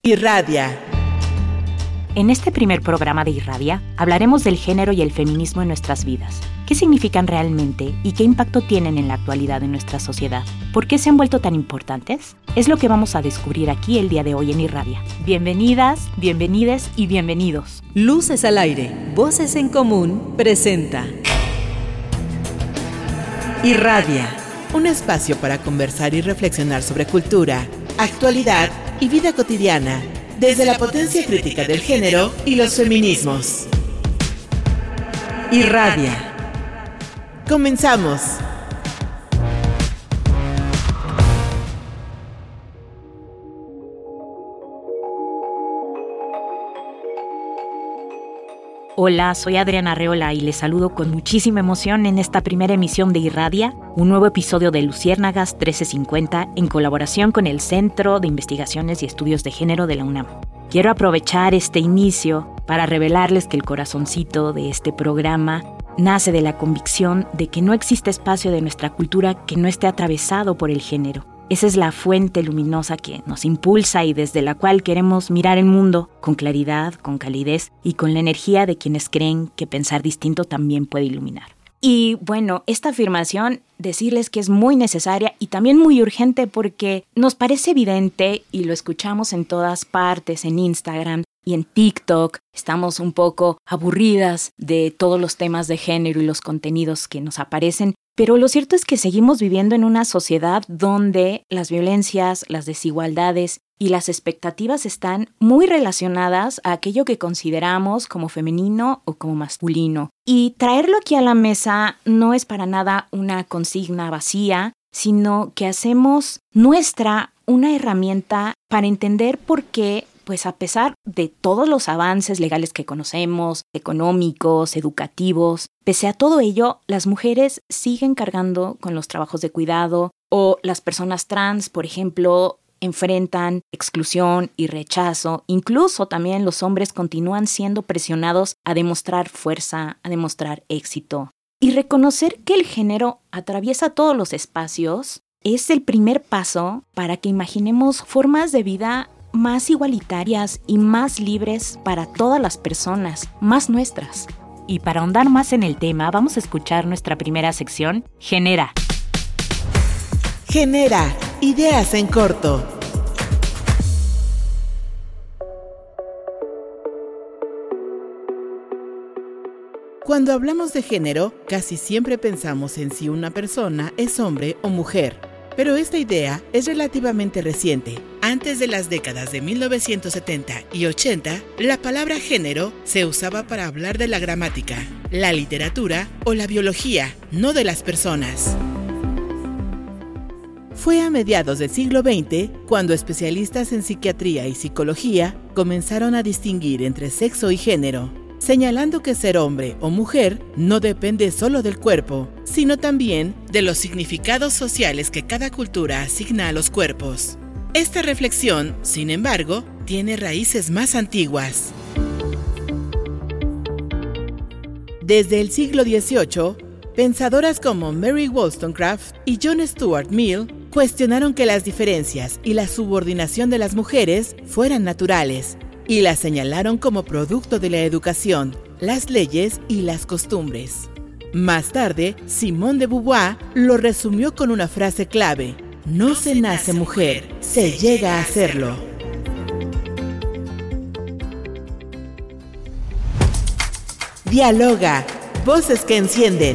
Irradia. En este primer programa de Irradia hablaremos del género y el feminismo en nuestras vidas. ¿Qué significan realmente y qué impacto tienen en la actualidad en nuestra sociedad? ¿Por qué se han vuelto tan importantes? Es lo que vamos a descubrir aquí el día de hoy en Irradia. Bienvenidas, bienvenides y bienvenidos. Luces al aire, Voces en Común presenta Irradia, un espacio para conversar y reflexionar sobre cultura, actualidad y vida cotidiana, desde la potencia crítica del género y los feminismos. Irradia. Comenzamos. Hola, soy Adriana Arreola y les saludo con muchísima emoción en esta primera emisión de Irradia, un nuevo episodio de Luciérnagas 1350 en colaboración con el Centro de Investigaciones y Estudios de Género de la UNAM. Quiero aprovechar este inicio para revelarles que el corazoncito de este programa nace de la convicción de que no existe espacio de nuestra cultura que no esté atravesado por el género. Esa es la fuente luminosa que nos impulsa y desde la cual queremos mirar el mundo con claridad, con calidez y con la energía de quienes creen que pensar distinto también puede iluminar. Y bueno, esta afirmación, decirles que es muy necesaria y también muy urgente porque nos parece evidente y lo escuchamos en todas partes, en Instagram y en TikTok. Estamos un poco aburridas de todos los temas de género y los contenidos que nos aparecen. Pero lo cierto es que seguimos viviendo en una sociedad donde las violencias, las desigualdades y las expectativas están muy relacionadas a aquello que consideramos como femenino o como masculino. Y traerlo aquí a la mesa no es para nada una consigna vacía, sino que hacemos nuestra una herramienta para entender por qué, pues a pesar de todos los avances legales que conocemos, económicos, educativos, pese a todo ello, las mujeres siguen cargando con los trabajos de cuidado o las personas trans, por ejemplo, enfrentan exclusión y rechazo. Incluso también los hombres continúan siendo presionados a demostrar fuerza, a demostrar éxito. Y reconocer que el género atraviesa todos los espacios es el primer paso para que imaginemos formas de vida más igualitarias y más libres para todas las personas, más nuestras. Y para ahondar más en el tema, vamos a escuchar nuestra primera sección, Genera. Genera, ideas en corto. Cuando hablamos de género, casi siempre pensamos en si una persona es hombre o mujer. Pero esta idea es relativamente reciente. Antes de las décadas de 1970 y 80, la palabra género se usaba para hablar de la gramática, la literatura o la biología, no de las personas. Fue a mediados del siglo XX cuando especialistas en psiquiatría y psicología comenzaron a distinguir entre sexo y género, señalando que ser hombre o mujer no depende solo del cuerpo, sino también de los significados sociales que cada cultura asigna a los cuerpos. Esta reflexión, sin embargo, tiene raíces más antiguas. Desde el siglo XVIII, pensadoras como Mary Wollstonecraft y John Stuart Mill cuestionaron que las diferencias y la subordinación de las mujeres fueran naturales, y las señalaron como producto de la educación, las leyes y las costumbres. Más tarde, Simone de Beauvoir lo resumió con una frase clave: no se nace mujer, se llega a serlo. Dialoga, voces que encienden.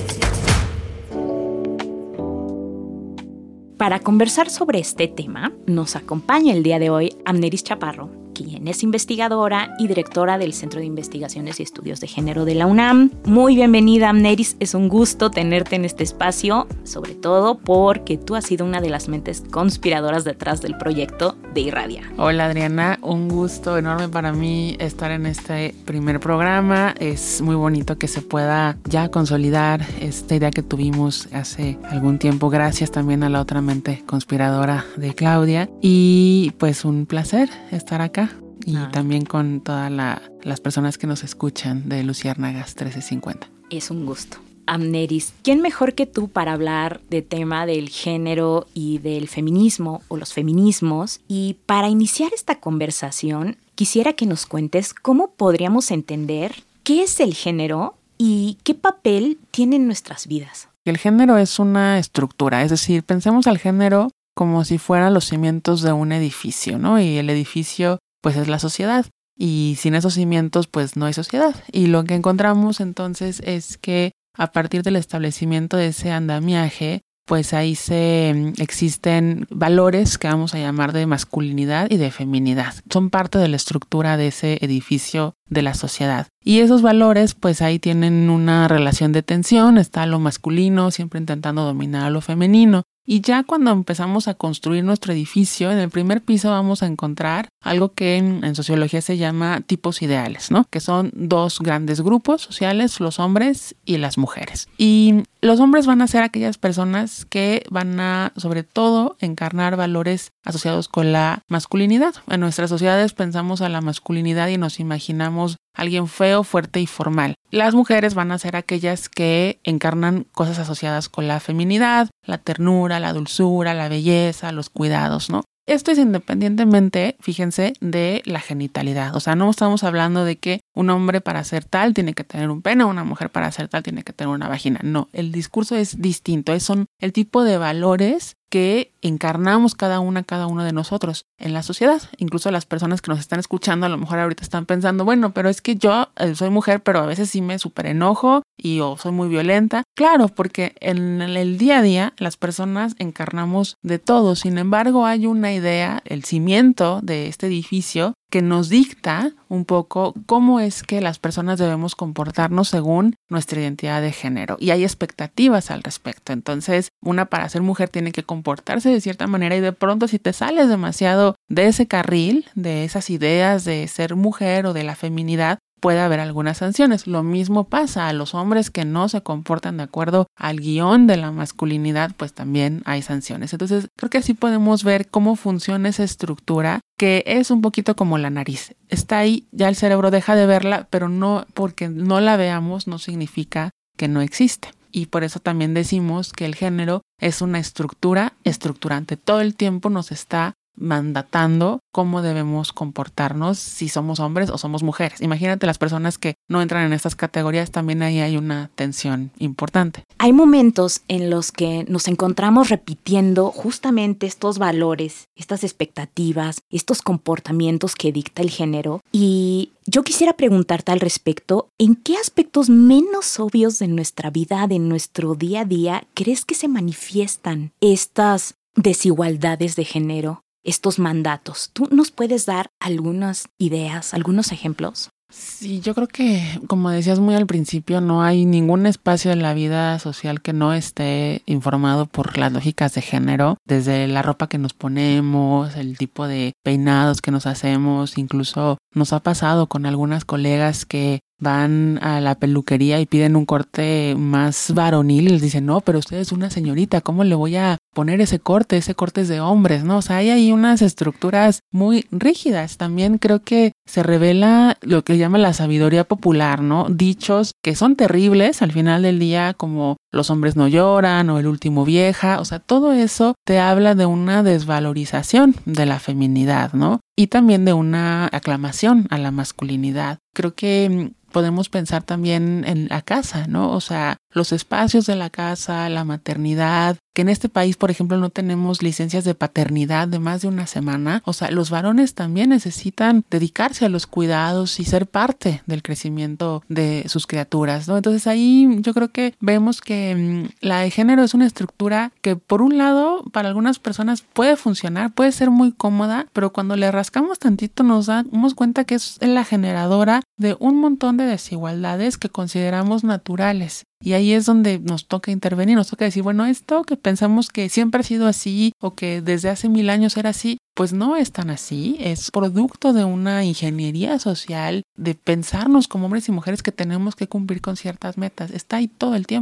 Para conversar sobre este tema, nos acompaña el día de hoy Amneris Chaparro, quien es investigadora y directora del Centro de Investigaciones y Estudios de Género de la UNAM. Muy bienvenida, Amneris. Es un gusto tenerte en este espacio, sobre todo porque tú has sido una de las mentes conspiradoras detrás del proyecto de Irradia. Hola, Adriana. Un gusto enorme para mí estar en este primer programa. Es muy bonito que se pueda ya consolidar esta idea que tuvimos hace algún tiempo. Gracias también a la otra mente conspiradora de Claudia. Y pues un placer estar acá. Y también con todas las personas que nos escuchan de Luciérnagas 1350. Es un gusto. Amneris, ¿quién mejor que tú para hablar de tema del género y del feminismo o los feminismos? Y para iniciar esta conversación, quisiera que nos cuentes cómo podríamos entender qué es el género y qué papel tiene en nuestras vidas. El género es una estructura, es decir, pensemos al género como si fueran los cimientos de un edificio, ¿no? Y el edificio, pues, es la sociedad. Y sin esos cimientos, pues, no hay sociedad. Y lo que encontramos entonces es que a partir del establecimiento de ese andamiaje, pues ahí existen valores que vamos a llamar de masculinidad y de feminidad. Son parte de la estructura de ese edificio de la sociedad. Y esos valores, pues ahí tienen una relación de tensión. Está lo masculino siempre intentando dominar a lo femenino. Y ya cuando empezamos a construir nuestro edificio, en el primer piso vamos a encontrar algo que en sociología se llama tipos ideales, ¿no? Que son dos grandes grupos sociales, los hombres y las mujeres. Y los hombres van a ser aquellas personas que van a, sobre todo, encarnar valores asociados con la masculinidad. En nuestras sociedades pensamos a la masculinidad y nos imaginamos alguien feo, fuerte y formal. Las mujeres van a ser aquellas que encarnan cosas asociadas con la feminidad, la ternura, la dulzura, la belleza, los cuidados, ¿no? Esto es independientemente, fíjense, de la genitalidad. O sea, no estamos hablando de que un hombre para ser tal tiene que tener un pene, una mujer para ser tal tiene que tener una vagina. No, el discurso es distinto. Son el tipo de valores que encarnamos cada uno de nosotros en la sociedad. Incluso las personas que nos están escuchando a lo mejor ahorita están pensando, bueno, pero es que yo soy mujer, pero a veces sí me súper enojo o soy muy violenta. Claro, porque en el día a día las personas encarnamos de todo. Sin embargo, hay una idea, el cimiento de este edificio, que nos dicta un poco cómo es que las personas debemos comportarnos según nuestra identidad de género. Y hay expectativas al respecto. Entonces, para ser mujer tiene que comportarse de cierta manera y de pronto si te sales demasiado de ese carril, de esas ideas de ser mujer o de la feminidad, puede haber algunas sanciones. Lo mismo pasa a los hombres que no se comportan de acuerdo al guión de la masculinidad, pues también hay sanciones. Entonces, creo que así podemos ver cómo funciona esa estructura, que es un poquito como la nariz. Está ahí, ya el cerebro deja de verla, pero no porque no la veamos no significa que no existe. Y por eso también decimos que el género es una estructura estructurante. Todo el tiempo nos está mandatando cómo debemos comportarnos si somos hombres o somos mujeres. Imagínate las personas que no entran en estas categorías, también ahí hay una tensión importante. Hay momentos en los que nos encontramos repitiendo justamente estos valores, estas expectativas, estos comportamientos que dicta el género. Y yo quisiera preguntarte al respecto, ¿en qué aspectos menos obvios de nuestra vida, de nuestro día a día, crees que se manifiestan estas desigualdades de género? Estos mandatos. ¿Tú nos puedes dar algunas ideas, algunos ejemplos? Sí, yo creo que, como decías muy al principio, no hay ningún espacio en la vida social que no esté informado por las lógicas de género, desde la ropa que nos ponemos, el tipo de peinados que nos hacemos. Incluso nos ha pasado con algunas colegas que van a la peluquería y piden un corte más varonil y les dicen, no, pero usted es una señorita, ¿cómo le voy a poner ese corte? Ese corte es de hombres, ¿no? O sea, hay ahí unas estructuras muy rígidas. También creo que se revela lo que llama la sabiduría popular, ¿no? Dichos que son terribles al final del día, como los hombres no lloran o el último vieja. O sea, todo eso te habla de una desvalorización de la feminidad, ¿no? Y también de una aclamación a la masculinidad. Creo que podemos pensar también en la casa, ¿no? O sea, los espacios de la casa, la maternidad, que en este país, por ejemplo, no tenemos licencias de paternidad de más de una semana. O sea, los varones también necesitan dedicarse a los cuidados y ser parte del crecimiento de sus criaturas, ¿no? Entonces ahí yo creo que vemos que la de género es una estructura que, por un lado, para algunas personas puede funcionar, puede ser muy cómoda, pero cuando le rascamos tantito nos damos cuenta que es la generadora de un montón de desigualdades que consideramos naturales. Y ahí es donde nos toca intervenir, nos toca decir, bueno, esto que pensamos que siempre ha sido así o que desde hace 1000 años era así, pues no es tan así, es producto de una ingeniería social, de pensarnos como hombres y mujeres que tenemos que cumplir con ciertas metas, está ahí todo el tiempo.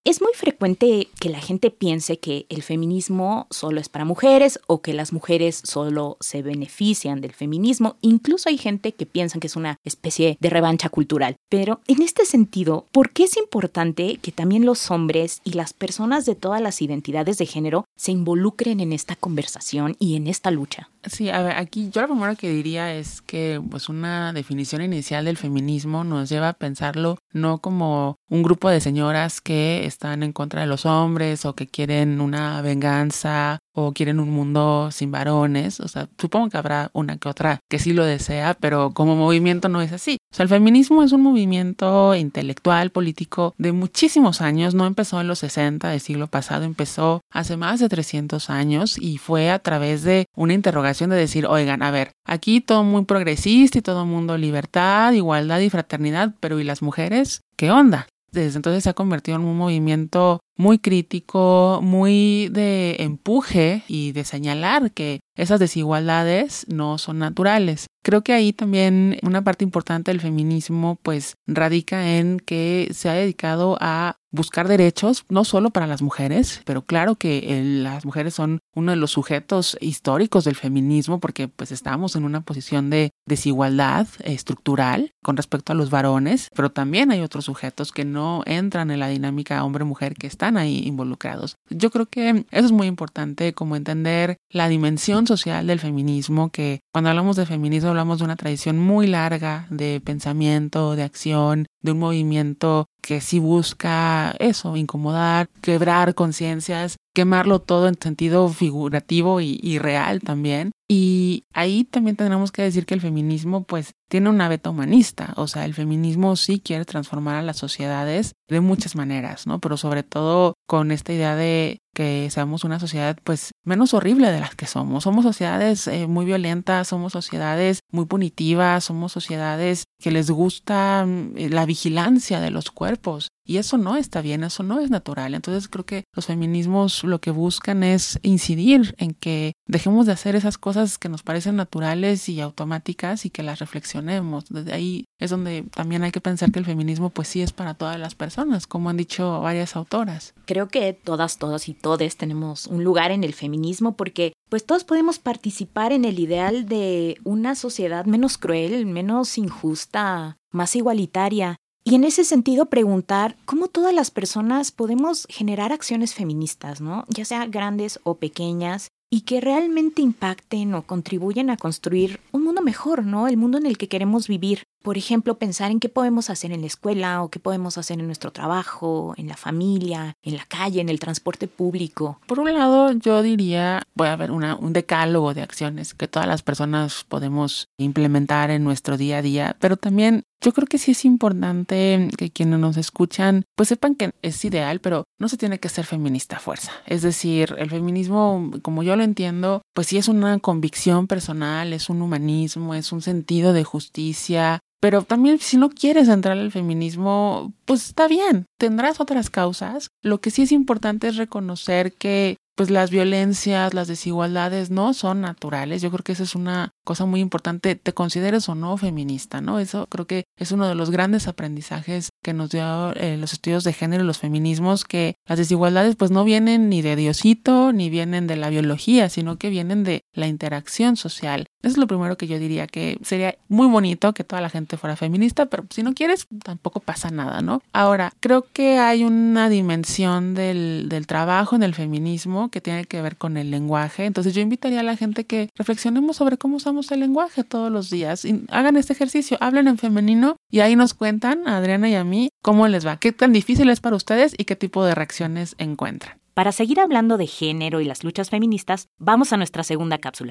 Es muy frecuente que la gente piense que el feminismo solo es para mujeres o que las mujeres solo se benefician del feminismo. Incluso hay gente que piensa que es una especie de revancha cultural. Pero en este sentido, ¿por qué es importante que también los hombres y las personas de todas las identidades de género se involucren en esta conversación y en esta lucha? Sí, a ver, aquí yo lo primero que diría es que pues una definición inicial del feminismo nos lleva a pensarlo no como un grupo de señoras que están en contra de los hombres o que quieren una venganza o quieren un mundo sin varones. O sea, supongo que habrá una que otra que sí lo desea, pero como movimiento no es así. O sea, el feminismo es un movimiento intelectual, político de muchísimos años. No empezó en los 60 del siglo pasado, empezó hace más de 300 años y fue a través de una interrogación de decir, oigan, a ver, aquí todo muy progresista y todo mundo libertad, igualdad y fraternidad, pero ¿y las mujeres? ¿Qué onda? Desde entonces se ha convertido en un movimiento muy crítico, muy de empuje y de señalar que esas desigualdades no son naturales. Creo que ahí también una parte importante del feminismo pues radica en que se ha dedicado a buscar derechos, no solo para las mujeres, pero claro que las mujeres son uno de los sujetos históricos del feminismo porque pues estamos en una posición de desigualdad estructural con respecto a los varones, pero también hay otros sujetos que no entran en la dinámica hombre-mujer que están ahí involucrados. Yo creo que eso es muy importante, como entender la dimensión social del feminismo, que cuando hablamos de feminismo hablamos de una tradición muy larga de pensamiento, de acción, de un movimiento que sí busca eso, incomodar, quebrar conciencias, quemarlo todo en sentido figurativo y real también. Y ahí también tendremos que decir que el feminismo pues tiene una beta humanista, o sea, el feminismo sí quiere transformar a las sociedades de muchas maneras, ¿no? Pero sobre todo con esta idea de que seamos una sociedad pues menos horrible de las que somos. Somos sociedades muy violentas, somos sociedades muy punitivas, somos sociedades que les gusta la vigilancia de los cuerpos. Y eso no está bien, eso no es natural. Entonces creo que los feminismos lo que buscan es incidir en que dejemos de hacer esas cosas que nos parecen naturales y automáticas y que las reflexionemos. Desde ahí es donde también hay que pensar que el feminismo pues sí es para todas las personas, como han dicho varias autoras. Creo que todas y todes tenemos un lugar en el feminismo porque pues todos podemos participar en el ideal de una sociedad menos cruel, menos injusta, más igualitaria. Y en ese sentido preguntar cómo todas las personas podemos generar acciones feministas, ¿no? Ya sea grandes o pequeñas, y que realmente impacten o contribuyen a construir un mundo mejor, ¿no? El mundo en el que queremos vivir. Por ejemplo, pensar en qué podemos hacer en la escuela o qué podemos hacer en nuestro trabajo, en la familia, en la calle, en el transporte público. Por un lado, yo diría, puede haber un decálogo de acciones que todas las personas podemos implementar en nuestro día a día, pero también yo creo que sí es importante que quienes nos escuchan pues sepan que es ideal, pero no se tiene que ser feminista a fuerza. Es decir, el feminismo, como yo lo entiendo, pues sí es una convicción personal, es un humanismo, es un sentido de justicia. Pero también si no quieres entrar al feminismo, pues está bien, tendrás otras causas. Lo que sí es importante es reconocer que pues las violencias, las desigualdades no son naturales. Yo creo que esa es una cosa muy importante, te consideres o no feminista, ¿no? Eso creo que es uno de los grandes aprendizajes que nos dio los estudios de género y los feminismos, que las desigualdades pues no vienen ni de Diosito, ni vienen de la biología, sino que vienen de la interacción social. Eso es lo primero que yo diría, que sería muy bonito que toda la gente fuera feminista, pero si no quieres, tampoco pasa nada, ¿no? Ahora, creo que hay una dimensión del trabajo en el feminismo que tiene que ver con el lenguaje. Entonces yo invitaría a la gente que reflexionemos sobre cómo usamos el lenguaje todos los días y hagan este ejercicio, hablen en femenino y ahí nos cuentan, a Adriana y a mí, cómo les va, qué tan difícil es para ustedes y qué tipo de reacciones encuentran. Para seguir hablando de género y las luchas feministas, vamos a nuestra segunda cápsula.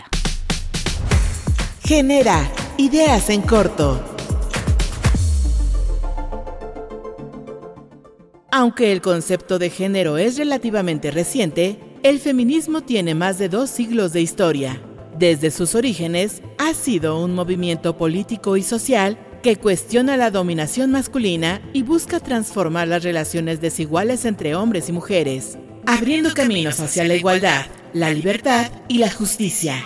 Genera ideas en corto. Aunque el concepto de género es relativamente reciente, el feminismo tiene más de 2 siglos de historia. Desde sus orígenes, ha sido un movimiento político y social que cuestiona la dominación masculina y busca transformar las relaciones desiguales entre hombres y mujeres, abriendo caminos hacia la igualdad, la libertad y la justicia.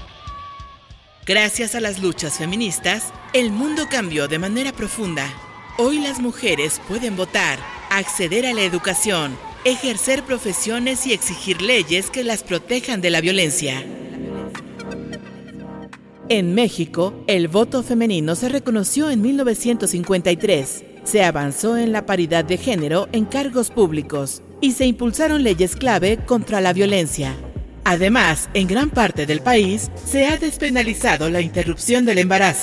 Gracias a las luchas feministas, el mundo cambió de manera profunda. Hoy las mujeres pueden votar, acceder a la educación, ejercer profesiones y exigir leyes que las protejan de la violencia. En México, el voto femenino se reconoció en 1953. Se avanzó en la paridad de género en cargos públicos y se impulsaron leyes clave contra la violencia. Además, en gran parte del país se ha despenalizado la interrupción del embarazo.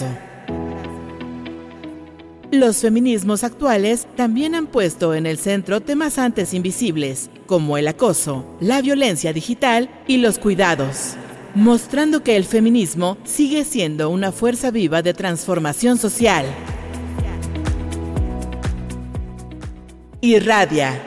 Los feminismos actuales también han puesto en el centro temas antes invisibles, como el acoso, la violencia digital y los cuidados, mostrando que el feminismo sigue siendo una fuerza viva de transformación social. Irradia.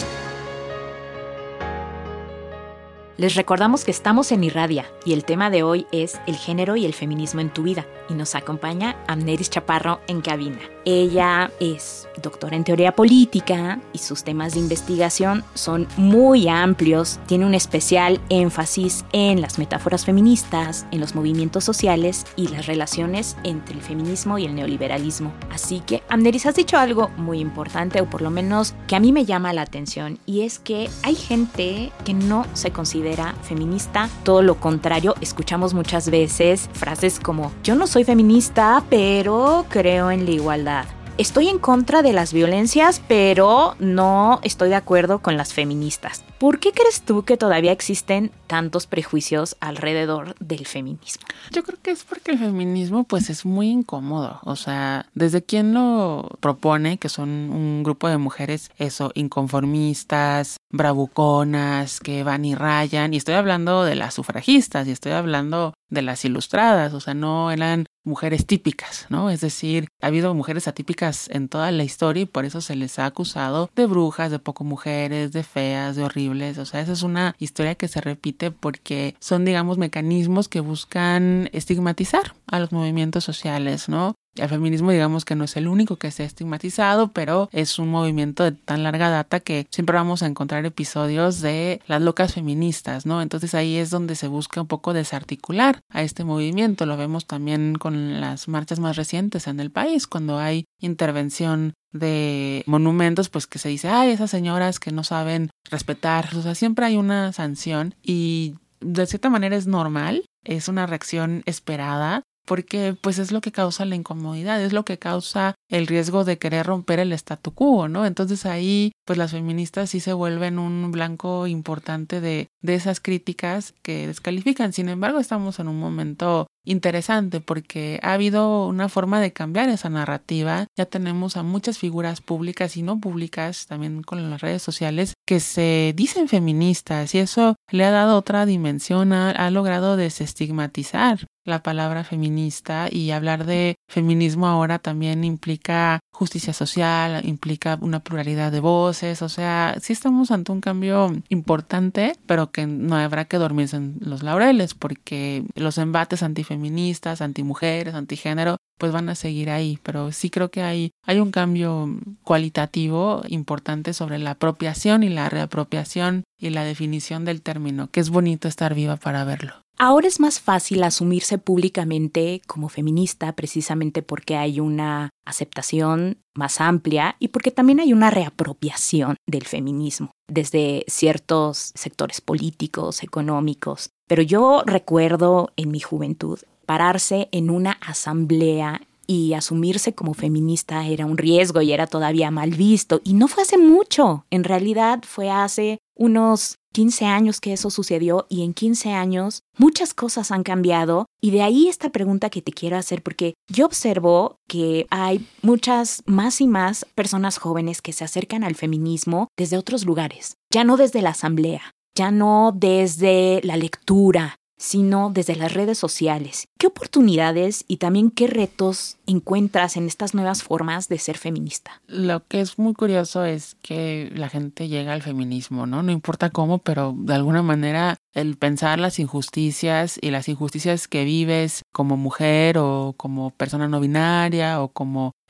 Les recordamos que estamos en Irradia y el tema de hoy es el género y el feminismo en tu vida. Y nos acompaña Amneris Chaparro en cabina. Ella es doctora en teoría política y sus temas de investigación son muy amplios. Tiene un especial énfasis en las metáforas feministas, en los movimientos sociales y las relaciones entre el feminismo y el neoliberalismo. Así que, Amneris, has dicho algo muy importante, o por lo menos que a mí me llama la atención, y es que hay gente que no se considera feminista. Todo lo contrario, escuchamos muchas veces frases como: yo no soy feminista, pero creo en la igualdad. Estoy en contra de las violencias, pero no estoy de acuerdo con las feministas. ¿Por qué crees tú que todavía existen tantos prejuicios alrededor del feminismo? Yo creo que es porque el feminismo pues es muy incómodo. O sea, desde quien lo propone, que son un grupo de mujeres, inconformistas, bravuconas, que van y rayan. Y estoy hablando de las sufragistas y estoy hablando de las ilustradas. O sea, no eran mujeres típicas, ¿no? Es decir, ha habido mujeres atípicas en toda la historia y por eso se les ha acusado de brujas, de poco mujeres, de feas, de horribles. O sea, esa es una historia que se repite porque son, digamos, mecanismos que buscan estigmatizar a los movimientos sociales, ¿no? El feminismo, digamos que no es el único que se ha estigmatizado, pero es un movimiento de tan larga data que siempre vamos a encontrar episodios de las locas feministas, ¿no? Entonces ahí es donde se busca un poco desarticular a este movimiento. Lo vemos también con las marchas más recientes en el país, cuando hay intervención de monumentos, pues que se dice, ay, esas señoras que no saben respetar. O sea, siempre hay una sanción y de cierta manera es normal, es una reacción esperada, porque pues es lo que causa la incomodidad, es lo que causa el riesgo de querer romper el statu quo, ¿no? Entonces ahí pues las feministas sí se vuelven un blanco importante de esas críticas que descalifican. Sin embargo, estamos en un momento interesante porque ha habido una forma de cambiar esa narrativa. Ya tenemos a muchas figuras públicas y no públicas, también con las redes sociales, que se dicen feministas y eso le ha dado otra dimensión, ha logrado desestigmatizar la palabra feminista, y hablar de feminismo ahora también implica justicia social, implica una pluralidad de voces. O sea, sí estamos ante un cambio importante, pero que no habrá que dormirse en los laureles porque los embates antifeministas, antimujeres, antigénero, pues van a seguir ahí. Pero sí creo que hay un cambio cualitativo importante sobre la apropiación y la reapropiación y la definición del término, que es bonito estar viva para verlo. Ahora es más fácil asumirse públicamente como feminista precisamente porque hay una aceptación más amplia y porque también hay una reapropiación del feminismo desde ciertos sectores políticos, económicos. Pero yo recuerdo en mi juventud pararse en una asamblea y asumirse como feminista era un riesgo y era todavía mal visto. Y no fue hace mucho, en realidad fue hace unos 15 años que eso sucedió, y en 15 años muchas cosas han cambiado, y de ahí esta pregunta que te quiero hacer, porque yo observo que hay muchas más y más personas jóvenes que se acercan al feminismo desde otros lugares, ya no desde la asamblea, ya no desde la lectura, sino desde las redes sociales. ¿Qué oportunidades y también qué retos encuentras en estas nuevas formas de ser feminista? Lo que es muy curioso es que la gente llega al feminismo, ¿no? No importa cómo, pero de alguna manera el pensar las injusticias y las injusticias que vives como mujer o como persona no binaria o como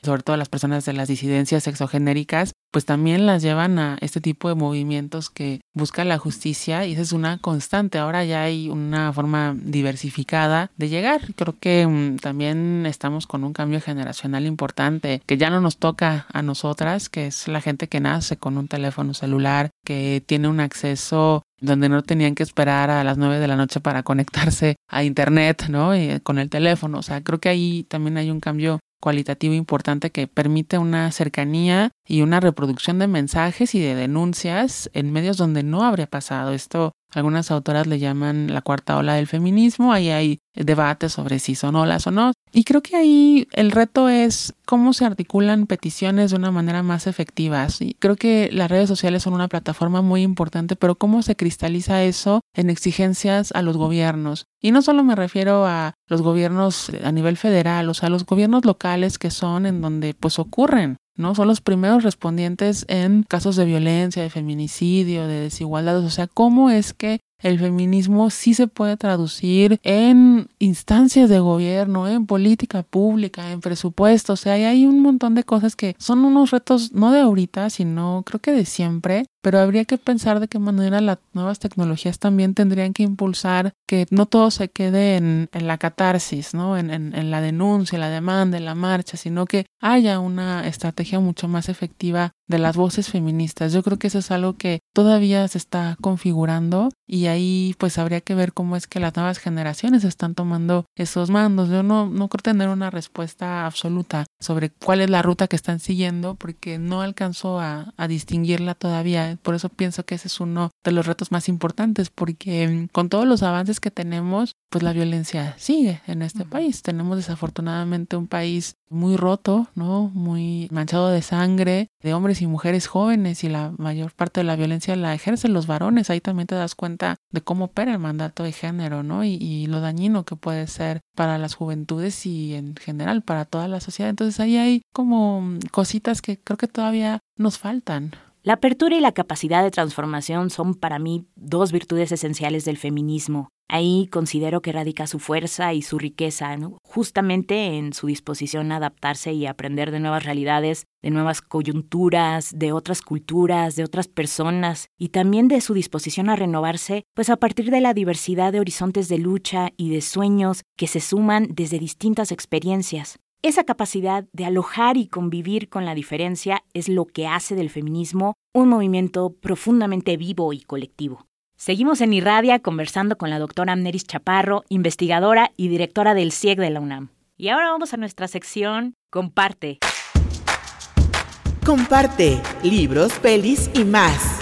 sobre todo las personas de las disidencias sexogenéricas, pues también las llevan a este tipo de movimientos que buscan la justicia, y esa es una constante. Ahora ya hay una forma diversificada de llegar. Creo que también estamos con un cambio generacional importante que ya no nos toca a nosotras, que es la gente que nace con un teléfono celular, que tiene un acceso donde no tenían que esperar a las 9 de la noche para conectarse a internet, ¿no? Con el teléfono. O sea, creo que ahí también hay un cambio cualitativo importante que permite una cercanía y una reproducción de mensajes y de denuncias en medios donde no habría pasado. Esto algunas autoras le llaman la cuarta ola del feminismo. Ahí hay debates sobre si son olas o no. Y creo que ahí el reto es cómo se articulan peticiones de una manera más efectiva. Y creo que las redes sociales son una plataforma muy importante, pero cómo se cristaliza eso en exigencias a los gobiernos. Y no solo me refiero a los gobiernos a nivel federal, o sea, los gobiernos locales que son en donde pues ocurren, ¿no? Son los primeros respondientes en casos de violencia, de feminicidio, de desigualdad. O sea, ¿cómo es que el feminismo sí se puede traducir en instancias de gobierno, en política pública, en presupuesto? O sea, hay un montón de cosas que son unos retos no de ahorita, sino creo que de siempre, pero habría que pensar de qué manera las nuevas tecnologías también tendrían que impulsar que no todo se quede en la catarsis, ¿no? En la denuncia, la demanda, en la marcha, sino que haya una estrategia mucho más efectiva de las voces feministas. Yo creo que eso es algo que todavía se está configurando, y ahí pues habría que ver cómo es que las nuevas generaciones están tomando esos mandos. Yo no creo tener una respuesta absoluta sobre cuál es la ruta que están siguiendo, porque no alcanzo a distinguirla todavía. Por eso pienso que ese es uno de los retos más importantes, porque con todos los avances que tenemos, pues la violencia sigue en este país. Tenemos desafortunadamente un país muy roto, ¿no? Muy manchado de sangre, de hombres y mujeres jóvenes, y la mayor parte de la violencia la ejercen los varones. Ahí también te das cuenta de cómo opera el mandato de género, ¿no? Y lo dañino que puede ser para las juventudes y en general para toda la sociedad. Entonces ahí hay como cositas que creo que todavía nos faltan. La apertura y la capacidad de transformación son para mí dos virtudes esenciales del feminismo. Ahí considero que radica su fuerza y su riqueza, ¿no? Justamente en su disposición a adaptarse y aprender de nuevas realidades, de nuevas coyunturas, de otras culturas, de otras personas, y también de su disposición a renovarse, pues a partir de la diversidad de horizontes de lucha y de sueños que se suman desde distintas experiencias. Esa capacidad de alojar y convivir con la diferencia es lo que hace del feminismo un movimiento profundamente vivo y colectivo. Seguimos en Irradia conversando con la doctora Amneris Chaparro, investigadora y directora del CIEG de la UNAM. Y ahora vamos a nuestra sección Comparte. Comparte libros, pelis y más.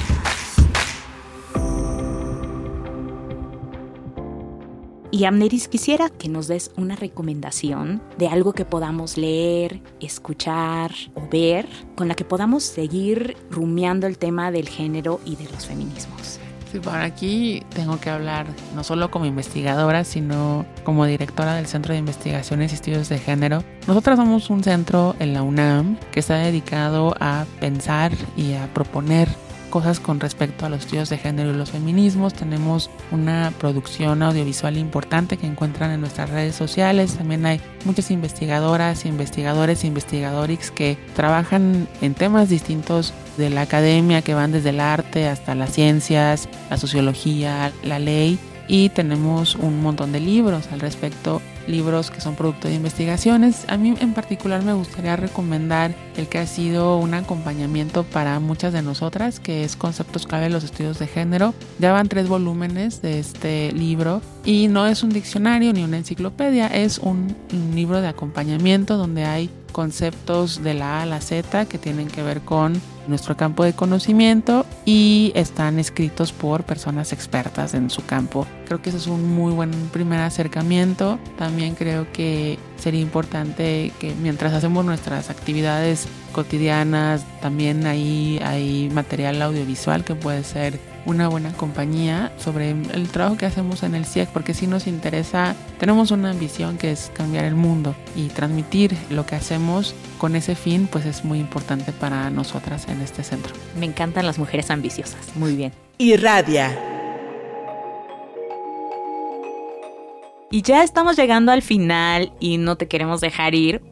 Y Amneris, quisiera que nos des una recomendación de algo que podamos leer, escuchar o ver, con la que podamos seguir rumiando el tema del género y de los feminismos. Sí, por aquí tengo que hablar no solo como investigadora, sino como directora del Centro de Investigaciones y Estudios de Género. Nosotras somos un centro en la UNAM que está dedicado a pensar y a proponer cosas con respecto a los estudios de género y los feminismos. Tenemos una producción audiovisual importante que encuentran en nuestras redes sociales. También hay muchas investigadoras, investigadores e investigadorix que trabajan en temas distintos de la academia, que van desde el arte hasta las ciencias, la sociología, la ley, y tenemos un montón de libros al respecto, libros que son producto de investigaciones. A mí en particular me gustaría recomendar el que ha sido un acompañamiento para muchas de nosotras, que es Conceptos clave de los estudios de género. Ya van 3 volúmenes de este libro, y no es un diccionario ni una enciclopedia, es un libro de acompañamiento donde hay conceptos de la A a la Z que tienen que ver con nuestro campo de conocimiento y están escritos por personas expertas en su campo. Creo que ese es un muy buen primer acercamiento. También creo que sería importante que mientras hacemos nuestras actividades cotidianas, también ahí hay material audiovisual que puede ser una buena compañía sobre el trabajo que hacemos en el CIEG, porque sí nos interesa, tenemos una ambición que es cambiar el mundo, y transmitir lo que hacemos con ese fin pues es muy importante para nosotras en este centro. Me encantan las mujeres ambiciosas. Muy bien. Irradia. Y ya estamos llegando al final y no te queremos dejar ir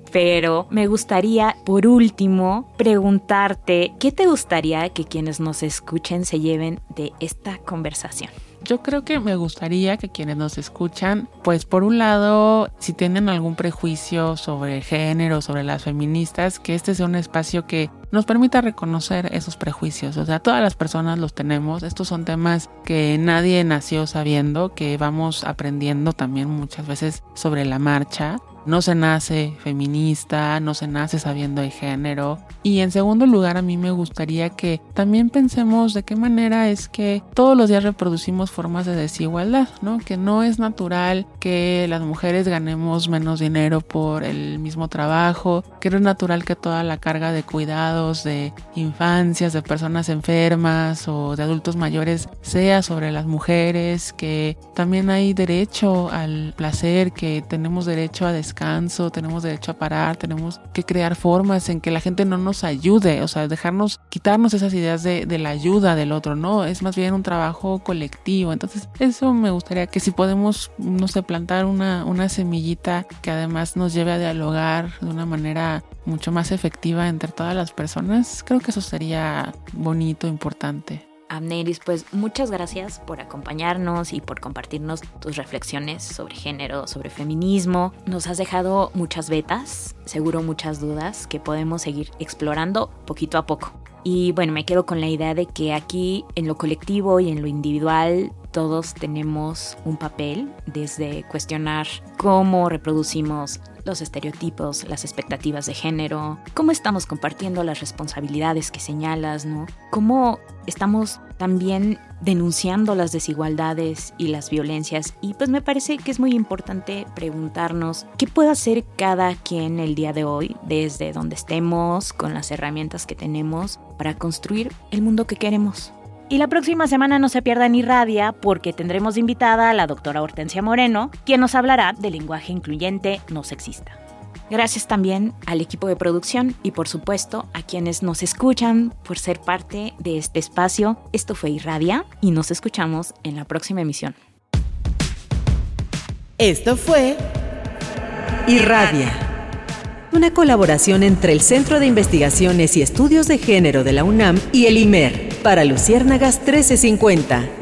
Pero me gustaría, por último, preguntarte, ¿qué te gustaría que quienes nos escuchen se lleven de esta conversación? Yo creo que me gustaría que quienes nos escuchan, pues por un lado, si tienen algún prejuicio sobre género, sobre las feministas, que este sea un espacio que nos permita reconocer esos prejuicios. O sea, todas las personas los tenemos. Estos son temas que nadie nació sabiendo, que vamos aprendiendo también muchas veces sobre la marcha. No se nace feminista, no se nace sabiendo de género. Y en segundo lugar, a mí me gustaría que también pensemos de qué manera es que todos los días reproducimos formas de desigualdad, ¿no? Que no es natural que las mujeres ganemos menos dinero por el mismo trabajo, que no es natural que toda la carga de cuidados de infancias, de personas enfermas o de adultos mayores sea sobre las mujeres, que también hay derecho al placer, que tenemos derecho a descanso, tenemos derecho a parar, tenemos que crear formas en que la gente no nos ayude, o sea, quitarnos esas ideas de la ayuda del otro, no, es más bien un trabajo colectivo. Entonces eso me gustaría que si podemos, no sé, plantar una semillita que además nos lleve a dialogar de una manera mucho más efectiva entre todas las personas, creo que eso sería bonito, importante. Amneris, pues muchas gracias por acompañarnos y por compartirnos tus reflexiones sobre género, sobre feminismo. Nos has dejado muchas vetas, seguro muchas dudas que podemos seguir explorando poquito a poco. Y bueno, me quedo con la idea de que aquí en lo colectivo y en lo individual todos tenemos un papel, desde cuestionar cómo reproducimos los estereotipos, las expectativas de género, cómo estamos compartiendo las responsabilidades que señalas, ¿no? Cómo estamos también denunciando las desigualdades y las violencias. Y pues me parece que es muy importante preguntarnos qué puede hacer cada quien el día de hoy, desde donde estemos, con las herramientas que tenemos, para construir el mundo que queremos. Y la próxima semana no se pierdan Irradia, porque tendremos invitada a la doctora Hortensia Moreno, quien nos hablará de lenguaje incluyente no sexista. Gracias también al equipo de producción y por supuesto a quienes nos escuchan por ser parte de este espacio. Esto fue Irradia y nos escuchamos en la próxima emisión. Esto fue Irradia, una colaboración entre el Centro de Investigaciones y Estudios de Género de la UNAM y el IMER para Luciérnagas 1350.